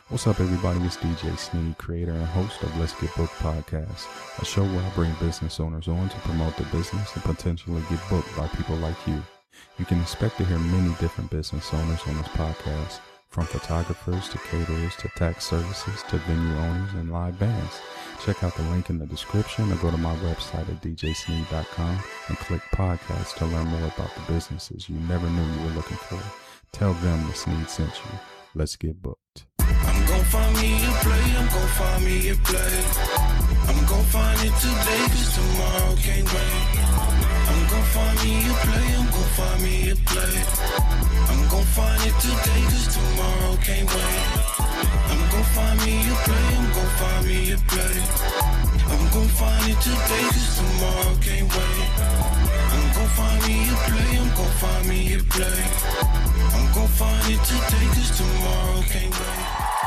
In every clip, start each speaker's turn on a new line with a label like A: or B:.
A: What's up, everybody? It's DJ Sneed, creator and host of Let's Get Booked podcast, a show where I bring business owners on to promote their business and potentially get booked by people like you. You can expect to hear many different business owners on this podcast, from photographers to caterers to tax services to venue owners and live bands. Check out the link in the description or go to my website at djsneed.com and click podcast to learn more about the businesses you never knew you were looking for. Tell them the Sneed sent you. Let's get booked.
B: I'm gon' find me a play, I'm gon' find me a play. I'm gon' find it today, cause tomorrow can't wait. I'm gon' find me a play, I'm gon' find me a play. I'm gon' find it today, cause tomorrow can't wait. I'm gon' find me a play, I'm gon' find me a play. I'm gon' find it today, cause tomorrow can't wait. I'm gon' find me a play, I'm gon' find me a play. I'm gon' find it today, cause tomorrow can't wait.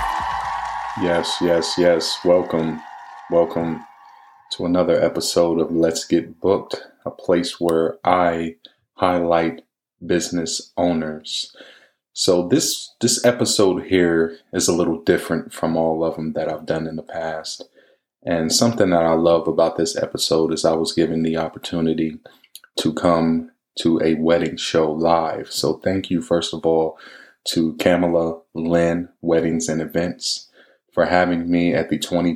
C: Yes. Welcome to another episode of Let's Get Booked, a place where I highlight business owners. So this episode here is a little different from all of them that I've done in the past. And something that I love about this episode is I was given the opportunity to come to a wedding show live. So thank you, first of all, to Kamala Lynn Weddings and Events for having me at the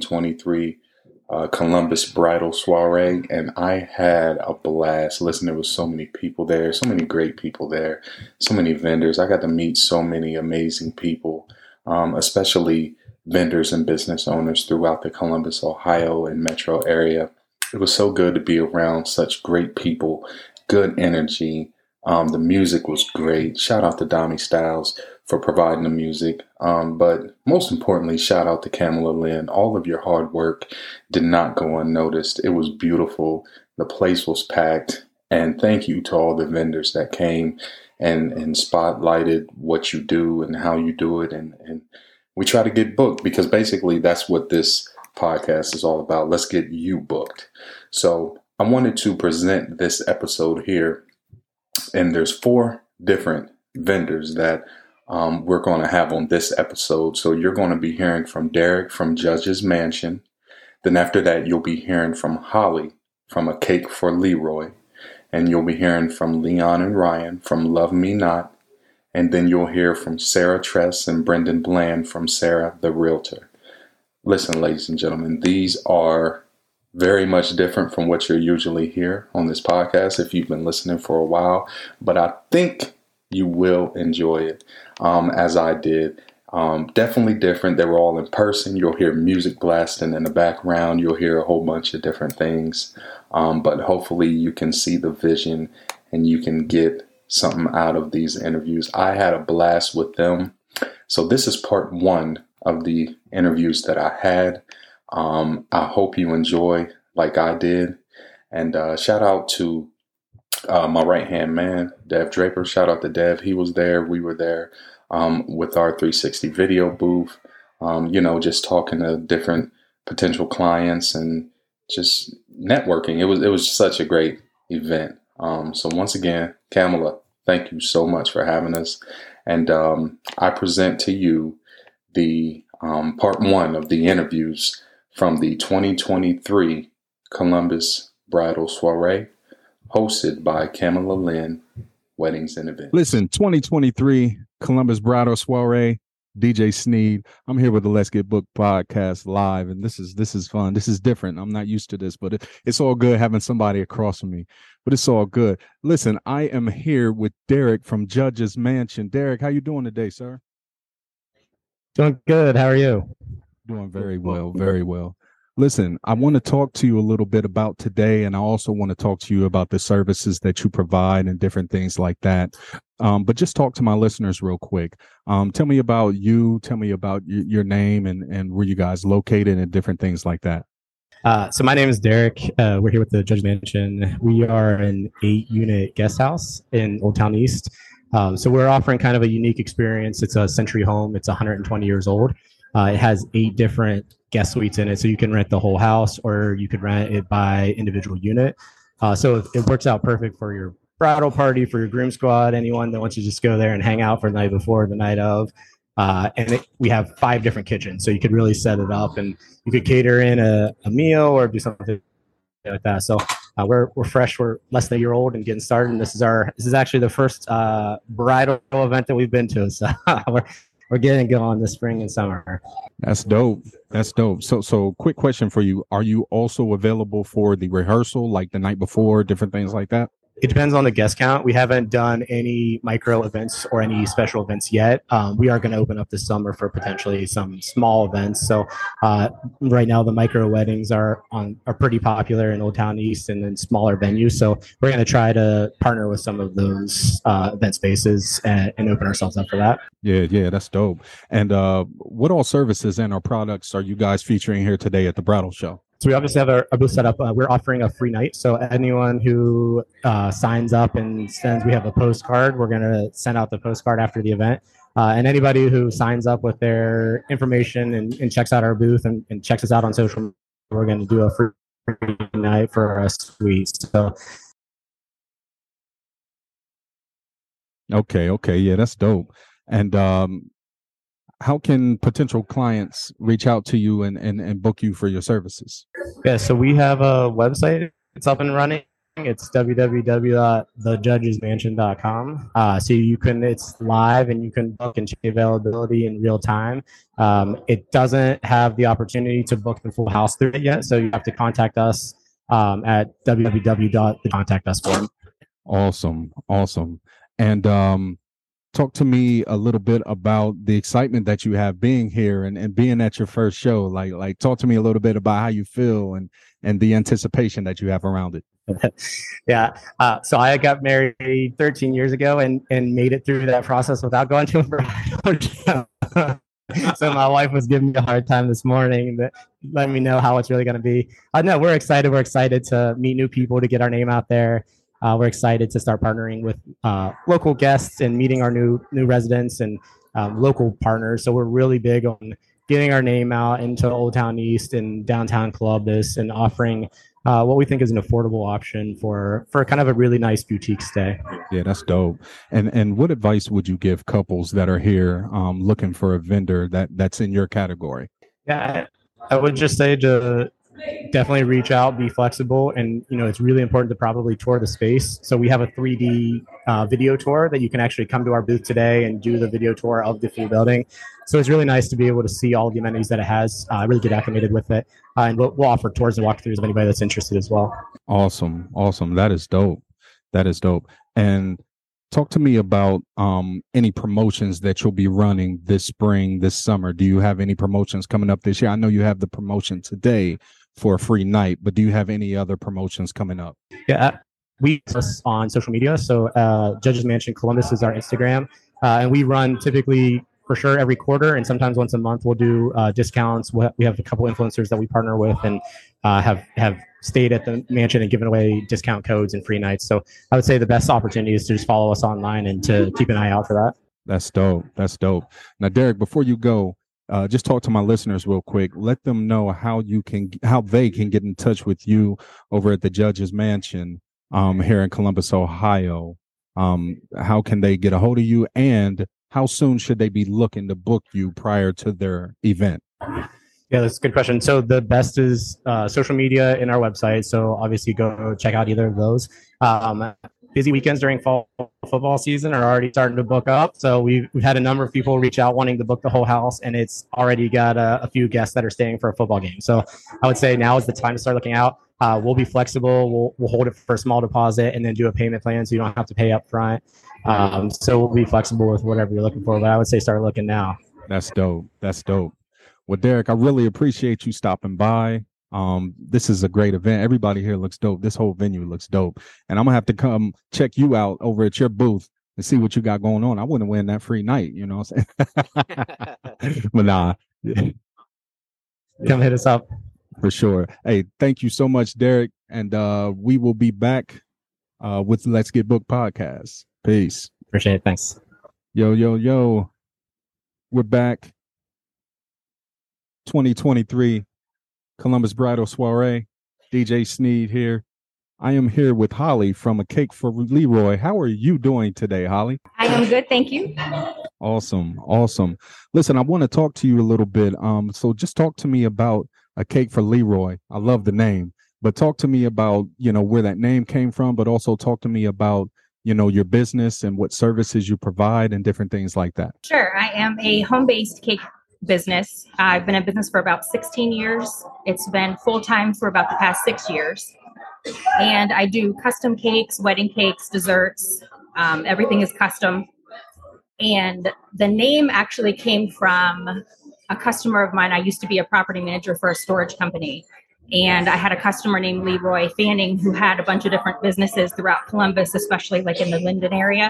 C: 2023 Columbus Bridal Soiree. And I had a blast. Listen, there was so many people there, so many great people there, so many vendors. I got to meet so many amazing people, especially vendors and business owners throughout the Columbus, Ohio and metro area. It was so good to be around such great people, good energy. The music was great. Shout out to Donnie Styles for providing the music. But most importantly, shout out to Kamala Lynn. All of your hard work did not go unnoticed. It was beautiful. The place was packed. And thank you to all the vendors that came and spotlighted what you do and how you do it. And we try to get booked because basically that's what this podcast is all about. Let's get you booked. So I wanted to present this episode here. And there's 4 different vendors that we're going to have on this episode. So you're going to be hearing from Derek from Judge's Mansion. Then after that, you'll be hearing from Holly from A Cake for Leroy. And you'll be hearing from Leon and Ryan from Love Me Not. And then you'll hear from Sarah Tress and Brendan Bland from Sarah the Realtor. Listen, ladies and gentlemen, these are very much different from what you're usually hear on this podcast if you've been listening for a while. But I think you will enjoy it as I did. Definitely different. They were all in person. You'll hear music blasting in the background. You'll hear a whole bunch of different things. But hopefully you can see the vision and you can get something out of these interviews. I had a blast with them. So this is part 1 of the interviews that I had. I hope you enjoy like I did. And shout out to my right-hand man, Dev Draper. Shout out to Dev. He was there. We were there with our 360 video booth, just talking to different potential clients and just networking. It was such a great event. So once again, Kamala, thank you so much for having us. And I present to you the part 1 of the interviews from the 2023 Columbus Bridal Soiree, hosted by Kamala Lynn Weddings and Events.
A: Listen, 2023 Columbus Bridal Soiree, DJ Sneed. I'm here with the Let's Get Booked podcast live, and this is fun. This is different. I'm not used to this, but it's all good having somebody across from me. But it's all good. Listen, I am here with Derek from Judge's Mansion. Derek, how you doing today, sir?
D: Doing good. How are you?
A: Doing very well, very well. Listen, I want to talk to you a little bit about today, and I also want to talk to you about the services that you provide and different things like that. But just talk to my listeners real quick. Tell me about you. Tell me about your name and where you guys located and different things like that.
D: So my name is Derek. We're here with the Judge Mansion. We are an 8-unit guest house in Old Town East. So we're offering kind of a unique experience. It's a century home. It's 120 years old. It has 8 different guest suites in it. So you can rent the whole house or you could rent it by individual unit. So it works out perfect for your bridal party, for your groom squad, anyone that wants to just go there and hang out for the night before, the night of. We have 5 different kitchens, so you could really set it up, and you could cater in a meal or do something like that. So we're fresh. We're less than a year old and getting started. And this is actually the first bridal event that we've been to. So we're getting going this spring and summer.
A: That's dope. That's dope. So quick question for you. Are you also available for the rehearsal, like the night before, different things like that?
D: It depends on the guest count. We haven't done any micro events or any special events yet. We are going to open up this summer for potentially some small events. So right now the micro weddings are pretty popular in Old Town East and in smaller venues. So we're going to try to partner with some of those event spaces and open ourselves up for that.
A: Yeah, that's dope. And what all services and our products are you guys featuring here today at the Bridal Show?
D: So we obviously have our booth set up. We're offering a free night. So anyone who signs up and we have a postcard, we're going to send out the postcard after the event. And anybody who signs up with their information and checks out our booth and checks us out on social media, we're going to do a free night for a suite. So.
A: Okay. Yeah, that's dope. And how can potential clients reach out to you and book you for your services?
D: Yeah, so we have a website. It's up and running. It's www.thejudgesmansion.com. So it's live and you can book and check availability in real time. It doesn't have the opportunity to book the full house through it yet. So you have to contact us at www.contactus.com.
A: Awesome. And talk to me a little bit about the excitement that you have being here and being at your first show. Like talk to me a little bit about how you feel and the anticipation that you have around it.
D: Yeah. So I got married 13 years ago and made it through that process without going to a bridal show. So my wife was giving me a hard time this morning, but letting me know how it's really going to be. No, we're excited. We're excited to meet new people, to get our name out there. We're excited to start partnering with local guests and meeting our new residents and local partners. So we're really big on getting our name out into Old Town East and downtown Columbus and offering what we think is an affordable option for kind of a really nice boutique stay.
A: Yeah, that's dope. And what advice would you give couples that are here looking for a vendor that's in your category?
D: Yeah, I would just say to definitely reach out, be flexible, and it's really important to probably tour the space. So we have a 3D video tour that you can actually come to our booth today and do the video tour of the full building. So it's really nice to be able to see all the amenities that it has, really get acclimated with it, and we'll offer tours and walkthroughs of anybody that's interested as well.
A: Awesome. That is dope. And talk to me about any promotions that you'll be running this spring, this summer. Do you have any promotions coming up this year? I know you have the promotion today for a free night, but do you have any other promotions coming up?
D: Yeah, we post on social media. So Judges Mansion Columbus is our Instagram, and we run typically for sure every quarter, and sometimes once a month we'll do discounts. We have a couple influencers that we partner with and have stayed at the mansion and given away discount codes and free nights. So I would say the best opportunity is to just follow us online and to keep an eye out for that.
A: That's dope. Now, Derek, before you go, just talk to my listeners real quick. Let them know how they can get in touch with you over at the Judges Mansion here in Columbus, Ohio. How can they get a hold of you, and how soon should they be looking to book you prior to their event?
D: Yeah, that's a good question. So the best is social media and our website. So obviously go check out either of those. Busy weekends during fall football season are already starting to book up. So we've had a number of people reach out wanting to book the whole house, and it's already got a few guests that are staying for a football game. So I would say now is the time to start looking out. We'll be flexible. We'll hold it for a small deposit and then do a payment plan so you don't have to pay up front. So we'll be flexible with whatever you're looking for, but I would say start looking now.
A: That's dope. Well, Derek, I really appreciate you stopping by. This is a great event. Everybody here looks dope. This whole venue looks dope. And I'm gonna have to come check you out over at your booth and see what you got going on. I wouldn't win that free night, you know what I'm saying? But nah.
D: Come hit us up.
A: For sure. Hey, thank you so much, Derek. And we will be back with Let's Get Booked podcast. Peace.
D: Appreciate it. Thanks.
A: Yo. We're back. 2023 Columbus Bridal Soiree. DJ Sneed here. I am here with Holly from A Cake for Leroy. How are you doing today, Holly?
E: I am good, thank you.
A: Awesome. Awesome. Listen, I want to talk to you a little bit. So just talk to me about A Cake for Leroy. I love the name, but talk to me about, where that name came from, but also talk to me about, your business and what services you provide and different things like that.
E: Sure, I am a home-based cake business. I've been in business for about 16 years. It's been full-time for about the past 6 years. And I do custom cakes, wedding cakes, desserts. Everything is custom. And the name actually came from a customer of mine. I used to be a property manager for a storage company. And I had a customer named Leroy Fanning who had a bunch of different businesses throughout Columbus, especially like in the Linden area.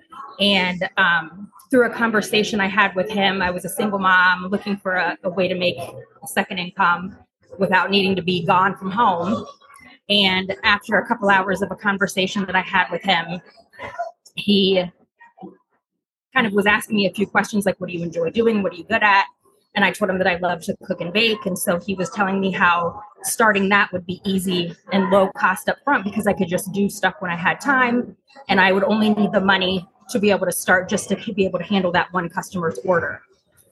E: And through a conversation I had with him, I was a single mom looking for a way to make a second income without needing to be gone from home. And after a couple hours of a conversation that I had with him, he kind of was asking me a few questions like, what do you enjoy doing? What are you good at? And I told him that I love to cook and bake. And so he was telling me how starting that would be easy and low cost up front because I could just do stuff when I had time. And I would only need the money to be able to start just to be able to handle that one customer's order.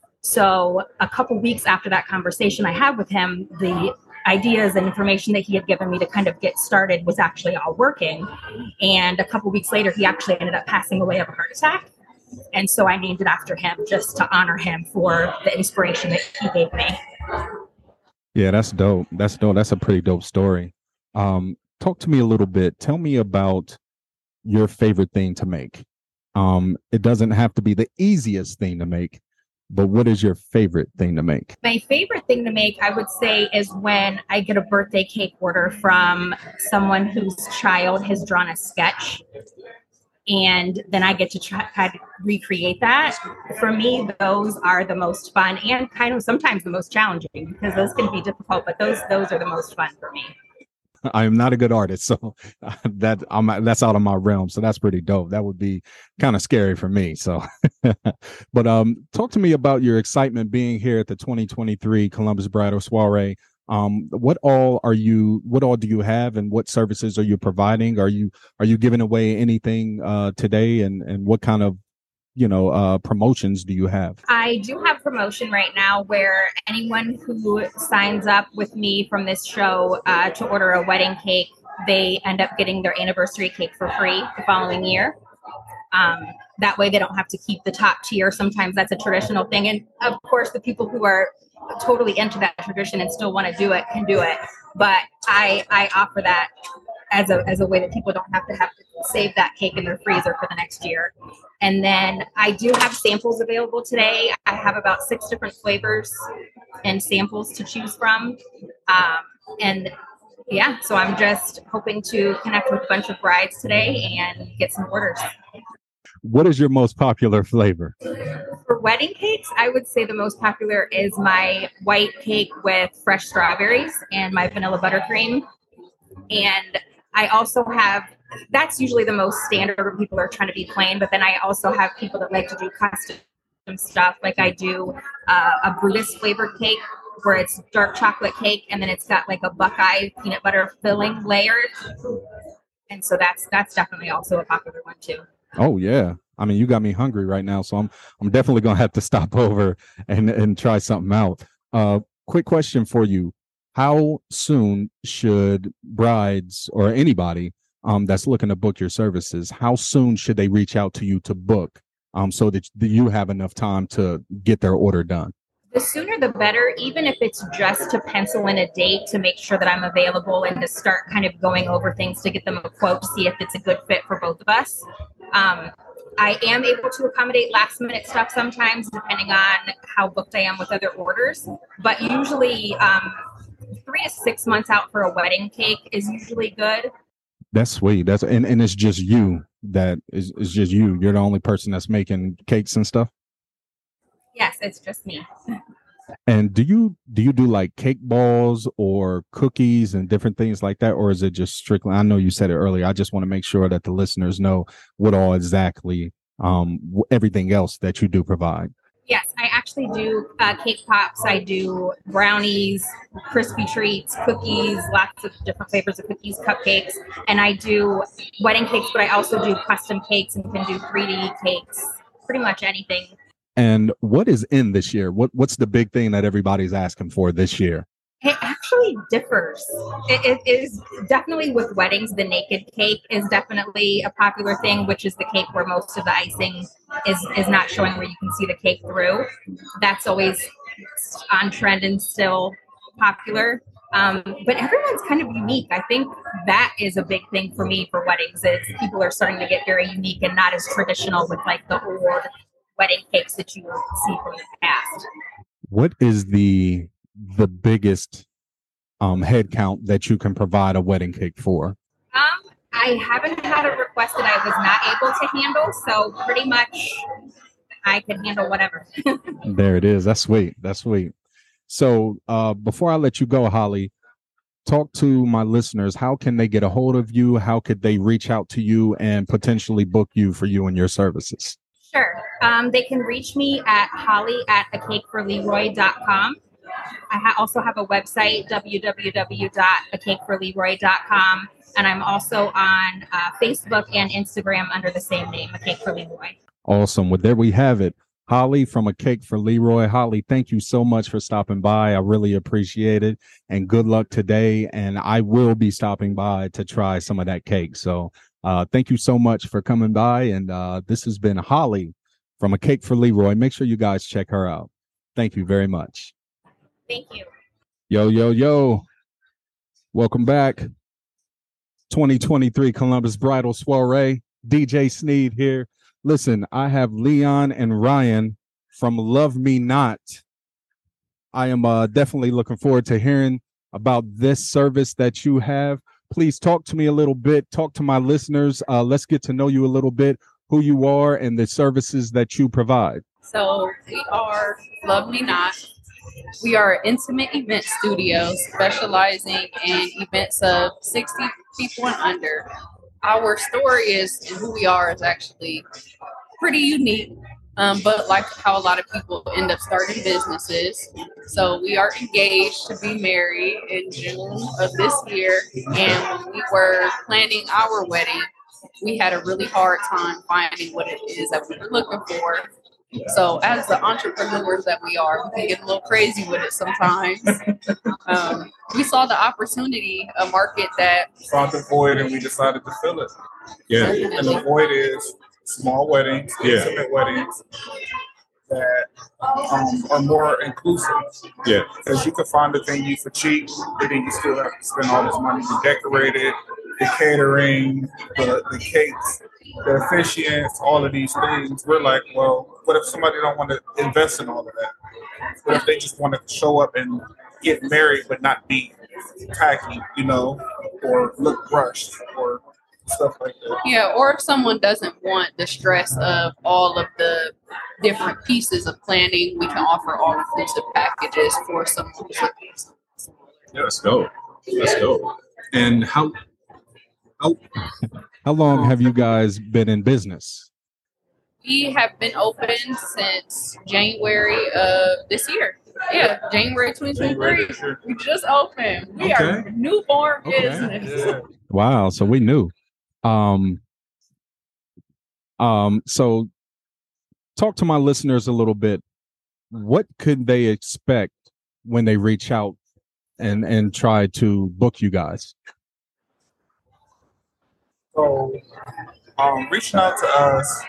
E: So a couple weeks after that conversation I had with him, the ideas and information that he had given me to kind of get started was actually all working. And a couple weeks later, he actually ended up passing away of a heart attack. And so I named it after him just to honor him for the inspiration that he gave me.
A: Yeah, that's dope. That's dope. That's a pretty dope story. Talk to me a little bit. Tell me about your favorite thing to make. It doesn't have to be the easiest thing to make, but what is your favorite thing to make?
E: My favorite thing to make, I would say, is when I get a birthday cake order from someone whose child has drawn a sketch. And then I get to try to recreate that. For me, those are the most fun and kind of sometimes the most challenging because those can be difficult, but those are the most fun for me.
A: I am not a good artist, so that's out of my realm. So that's pretty dope. That would be kind of scary for me. So, but talk to me about your excitement being here at the 2023 Columbus Bridal Soiree. What all do you have and what services are you providing? Are you giving away anything today and what kind of promotions do you have?
E: I do have promotion right now where anyone who signs up with me from this show to order a wedding cake, they end up getting their anniversary cake for free the following year. That way they don't have to keep the top tier. Sometimes that's a traditional thing. And of course, the people who are totally into that tradition and still want to do it can do it. But I offer that as a way that people don't have to save that cake in their freezer for the next year. And then I do have samples available today. I have about 6 different flavors and samples to choose from. And yeah, so I'm just hoping to connect with a bunch of brides today and get some orders.
A: What is your most popular flavor?
E: For wedding cakes, I would say the most popular is my white cake with fresh strawberries and my vanilla buttercream. And I also have, that's usually the most standard when people are trying to be plain, but then I also have people that like to do custom stuff. Like I do a Brutus flavored cake where it's dark chocolate cake and then it's got like a Buckeye peanut butter filling layered. And so that's definitely also a popular one too.
A: Oh yeah. I mean, you got me hungry right now, so I'm definitely gonna have to stop over and try something out. Quick question for you. How soon should brides or anybody that's looking to book your services, how soon should they reach out to you to book so that you have enough time to get their order done?
E: The sooner the better, even if it's just to pencil in a date to make sure that I'm available and to start kind of going over things to get them a quote to see if it's a good fit for both of us. I am able to accommodate last minute stuff sometimes depending on how booked I am with other orders, but usually 3 to 6 months out for a wedding cake is usually good.
A: That's sweet. And it's just you that is just you. You're the only person that's making cakes and stuff.
E: Yes, it's just me.
A: And do you do like cake balls or cookies and different things like that? Or is it just strictly, I know you said it earlier, I just want to make sure that the listeners know what all exactly everything else that you do provide.
E: Yes, I actually actually do cake pops. I do brownies, crispy treats, cookies, lots of different flavors of cookies, cupcakes, and I do wedding cakes, but I also do custom cakes and can do 3D cakes, pretty much anything.
A: And what is in this year? What's the big thing that everybody's asking for this year?
E: It actually differs. It is definitely with weddings. The naked cake is definitely a popular thing, which is the cake where most of the icing is not showing, where you can see the cake through. That's always on trend and still popular. But everyone's kind of unique. I think that is a big thing for me for weddings, is people are starting to get very unique and not as traditional with like the old wedding cakes that you see from the past.
A: What is the biggest head count that you can provide a wedding cake for?
E: I haven't had a request that I was not able to handle, so pretty much I can handle whatever.
A: There it is. That's sweet. That's sweet. So before I let you go, Holly, talk to my listeners. How can they get a hold of you? How could they reach out to you and potentially book you for you and your services?
E: Sure. They can reach me at holly@acakeforleroy.com. I also have a website, www.acakeforleroy.com. And I'm also on Facebook and Instagram under the same name, A Cake for Leroy.
A: Awesome. Well, there we have it. Holly from A Cake for Leroy. Holly, thank you so much for stopping by. I really appreciate it. And good luck today. And I will be stopping by to try some of that cake. So thank you so much for coming by. And this has been Holly from A Cake for Leroy. Make sure you guys check her out. Thank you very much.
E: Thank you.
A: Yo. Welcome back. 2023 Columbus Bridal Soiree. DJ Sneed here. Listen, I have Leon and Ryan from Love Me Not. I am definitely looking forward to hearing about this service that you have. Please talk to me a little bit. Talk to my listeners. Let's get to know you a little bit, who you are and the services that you provide.
F: So we are Love Me Not. We are an intimate event studio specializing in events of 60 people and under. Our story is, and who we are, is actually pretty unique, but like how a lot of people end up starting businesses. So we are engaged to be married in June of this year, and when we were planning our wedding, we had a really hard time finding what it is that we were looking for. So as the entrepreneurs that we are, we can get a little crazy with it sometimes. We saw the opportunity, a market that
G: found the void, and we decided to fill it. Yeah, and the void is small weddings, intimate weddings that are more inclusive. Yeah, because you can find a venue for cheap, but then you still have to spend all this money to decorate it, the catering, the cakes, the officiants, all of these things. We're like, well, what if somebody don't want to invest in all of that? What if they just want to show up and get married but not be tacky, or look rushed or stuff like that?
F: Yeah, or if someone doesn't want the stress of all of the different pieces of planning, we can offer all-inclusive packages for someone who's looking.
G: Yeah, let's go. And how
A: long have you guys been in business?
F: We have been open since January of this year. Yeah, January 2023. We just opened. We are newborn business. Yeah.
A: Wow, so we knew. So talk to my listeners a little bit. What could they expect when they reach out and try to book you guys?
G: So, reaching out to us,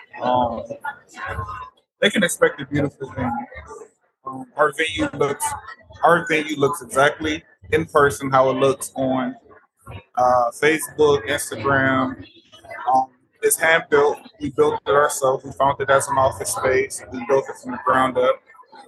G: they can expect a beautiful venue. Our venue looks exactly in person how it looks on Facebook, Instagram. It's hand built. We built it ourselves. We found it as an office space. We built it from the ground up.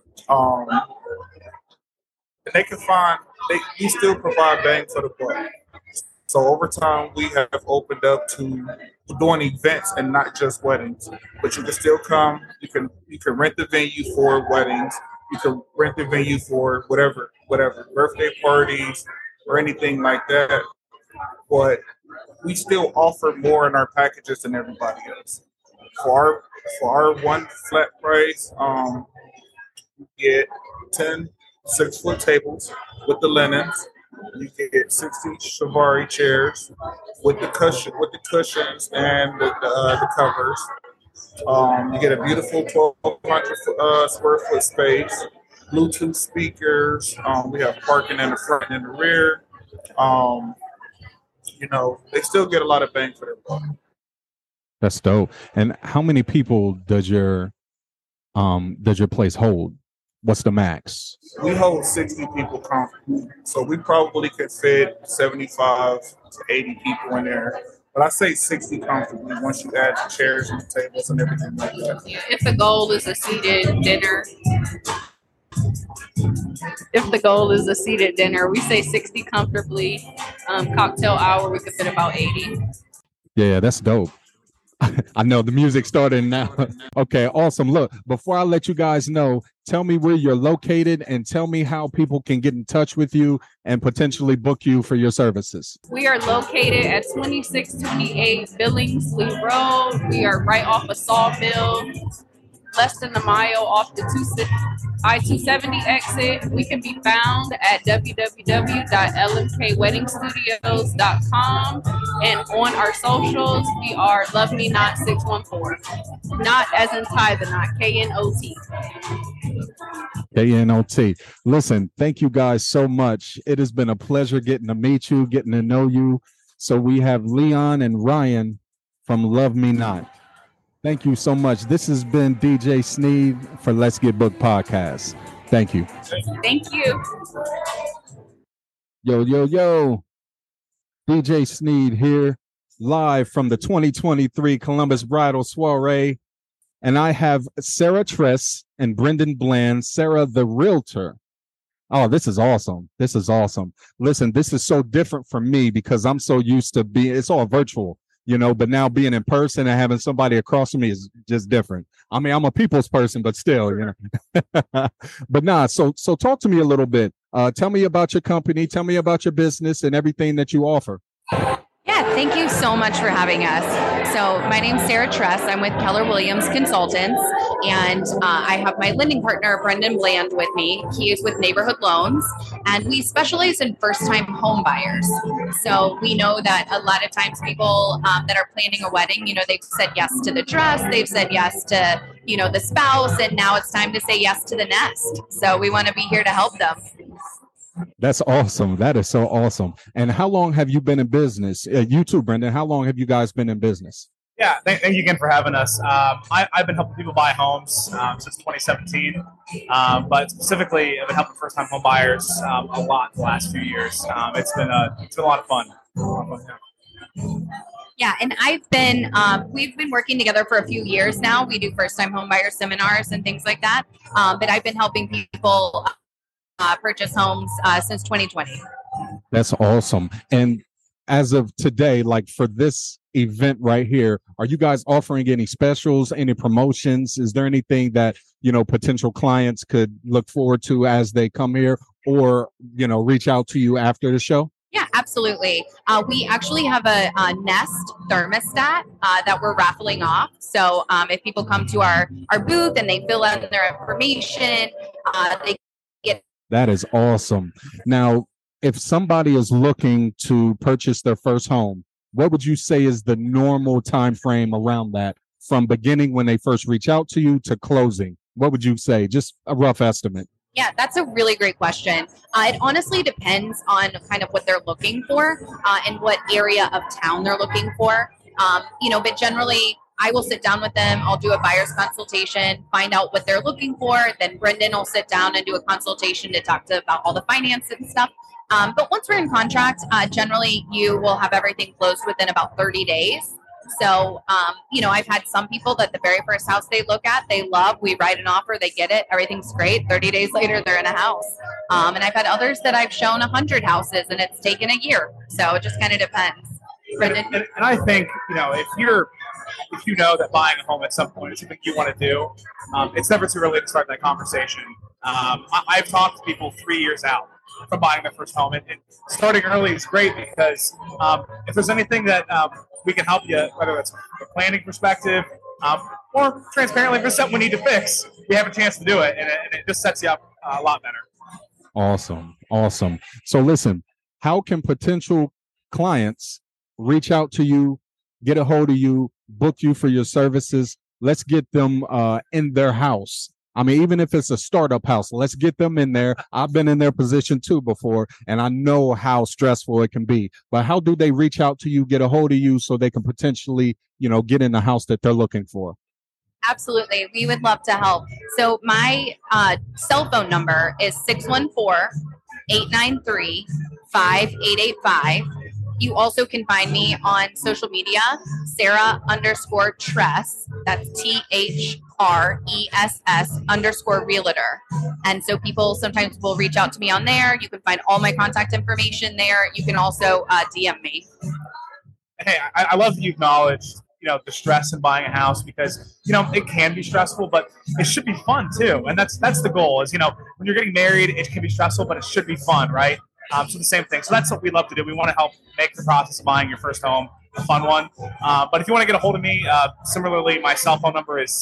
G: And they can we still provide bang for the buck. So over time, we have opened up to doing events and not just weddings. But you can still come. You can rent the venue for weddings. You can rent the venue for whatever, birthday parties or anything like that. But we still offer more in our packages than everybody else. For our one flat price, you get 10 6-foot tables with the linens. You get 60 Chiavari chairs with the cushions and the covers. You get a beautiful 1,200 square foot space, Bluetooth speakers. We have parking in the front and in the rear. They still get a lot of bang for their buck.
A: That's dope. And how many people does your place hold? What's the max?
G: We hold 60 people comfortably. So we probably could fit 75 to 80 people in there. But I say 60 comfortably once you add the chairs and the tables and everything like that.
F: If the goal is a seated dinner, we say 60 comfortably. Cocktail hour, we could fit about 80.
A: Yeah, that's dope. I know the music started now. Okay, awesome. Look, before I let you guys know, tell me where you're located and tell me how people can get in touch with you and potentially book you for your services.
F: We are located at 2628 Billingsley Road. We are right off of Sawmill, less than a mile off the I-270 exit. We can be found at www.lmkweddingsstudios.com, and on our socials, we are Love Me Not 614. Not as in tie the knot, K-N-O-T.
A: K-N-O-T. Listen, thank you guys so much. It has been a pleasure getting to meet you, getting to know you. So we have Leon and Ryan from Love Me Not. Thank you so much. This has been DJ Sneed for Let's Get Booked Podcast. Thank you.
F: Thank you.
A: Yo. DJ Sneed here, live from the 2023 Columbus Bridal Soiree. And I have Sarah Tress and Brendan Bland, Sarah the Realtor. Oh, this is awesome. Listen, this is so different for me because I'm so used to it's all virtual. But now being in person and having somebody across from me is just different. I mean, I'm a people's person, but still, But so talk to me a little bit. Tell me about your company. Tell me about your business and everything that you offer.
H: Yeah, thank you so much for having us. So my name's Sarah Tress. I'm with Keller Williams Consultants, and I have my lending partner, Brendan Bland, with me. He is with Neighborhood Loans, and we specialize in first-time home buyers. So we know that a lot of times people that are planning a wedding, they've said yes to the dress, they've said yes to, the spouse, and now it's time to say yes to the nest. So we want to be here to help them.
A: That's awesome. That is so awesome. And how long have you been in business? You too, Brendan. How long have you guys been in business?
I: Yeah, thank you again for having us. I've been helping people buy homes since 2017, but specifically I've been helping first-time home buyers a lot the last few years. It's been a lot of fun.
H: Yeah, and we've been working together for a few years now. We do first-time home buyer seminars and things like that, but I've been helping people purchase homes since 2020.
A: That's awesome. And as of today, like for this event right here, are you guys offering any specials, any promotions? Is there anything that, potential clients could look forward to as they come here or, reach out to you after the show?
H: Yeah, absolutely. We actually have a Nest thermostat that we're raffling off. So if people come to our booth and they fill out their information, they get.
A: That is awesome. Now, if somebody is looking to purchase their first home, what would you say is the normal time frame around that from beginning when they first reach out to you to closing? What would you say? Just a rough estimate.
H: Yeah, that's a really great question. It honestly depends on kind of what they're looking for and what area of town they're looking for. But generally, I will sit down with them. I'll do a buyer's consultation, find out what they're looking for. Then Brendan will sit down and do a consultation to talk about all the finance and stuff. But once we're in contract, generally you will have everything closed within about 30 days. So, I've had some people that the very first house they look at, they love, we write an offer, they get it, everything's great. 30 days later, they're in a house. And I've had others that I've shown 100 houses and it's taken a year. So it just kind of depends.
I: And I think, if you know that buying a home at some point is something you want to do, it's never too early to start that conversation. I've talked to people 3 years out from buying their first home, and starting early is great because if there's anything that we can help you, whether it's from a planning perspective, Or transparently, if there's something we need to fix, we have a chance to do it, and it just sets you up a lot better.
A: Awesome. So listen, how can potential clients reach out to you, get a hold of you, book you for your services? Let's get them in their house. I mean, even if it's a startup house, let's get them in there. I've been in their position too before, and I know how stressful it can be. But how do they reach out to you, get a hold of you so they can potentially, get in the house that they're looking for?
H: Absolutely. We would love to help. So my cell phone number is 614-893-5885. You also can find me on social media, Sarah_Tress. That's THRESS_realtor. And so people sometimes will reach out to me on there. You can find all my contact information there. You can also DM me.
I: Hey, I love that you acknowledged the stress in buying a house, because it can be stressful, but it should be fun too. And that's the goal is, when you're getting married, it can be stressful, but it should be fun, right? So the same thing. So that's what we love to do. We want to help make the process of buying your first home a fun one. But if you want to get a hold of me, similarly, my cell phone number is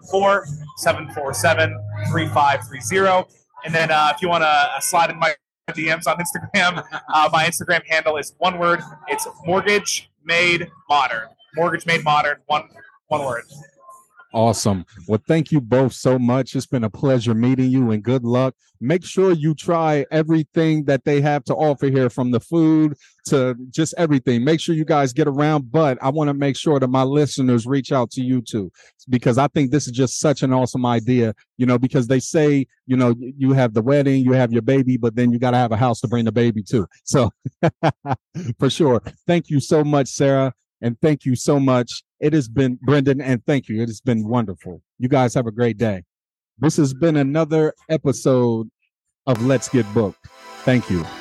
I: 614-747-3530. And then if you want to slide in my DMs on Instagram, my Instagram handle is one word. It's Mortgage Made Modern. Mortgage Made Modern, one word.
A: Awesome. Well, thank you both so much. It's been a pleasure meeting you, and good luck. Make sure you try everything that they have to offer here, from the food to just everything. Make sure you guys get around, but I want to make sure that my listeners reach out to you too, because I think this is just such an awesome idea, because they say, you have the wedding, you have your baby, but then you got to have a house to bring the baby to. So for sure. Thank you so much, Sarah. And thank you so much. It has been, Brendan, and thank you. It has been wonderful. You guys have a great day. This has been another episode of Let's Get Booked. Thank you.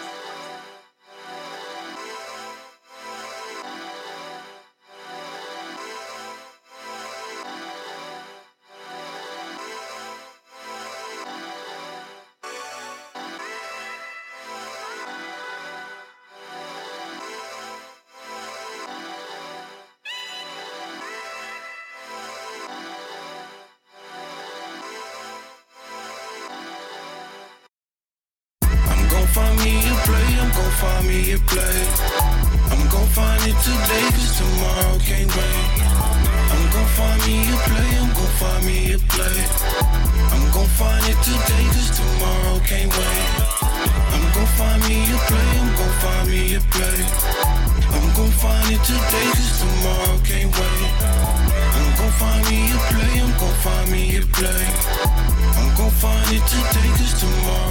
B: Find me a play, I'm gon' find me a play. I'm gon' find it today, cause tomorrow can't wait. I'm gon' find me a play, I'm gon' find me a play. I'm gon' find it today, cause tomorrow can't wait. I'm gon' find me a play, I'm gon' find me a play. I'm gon' find it today, cause tomorrow can't wait. I'm gon' find me a play, I'm gon' find me a play. I'm gon' find it today, cause tomorrow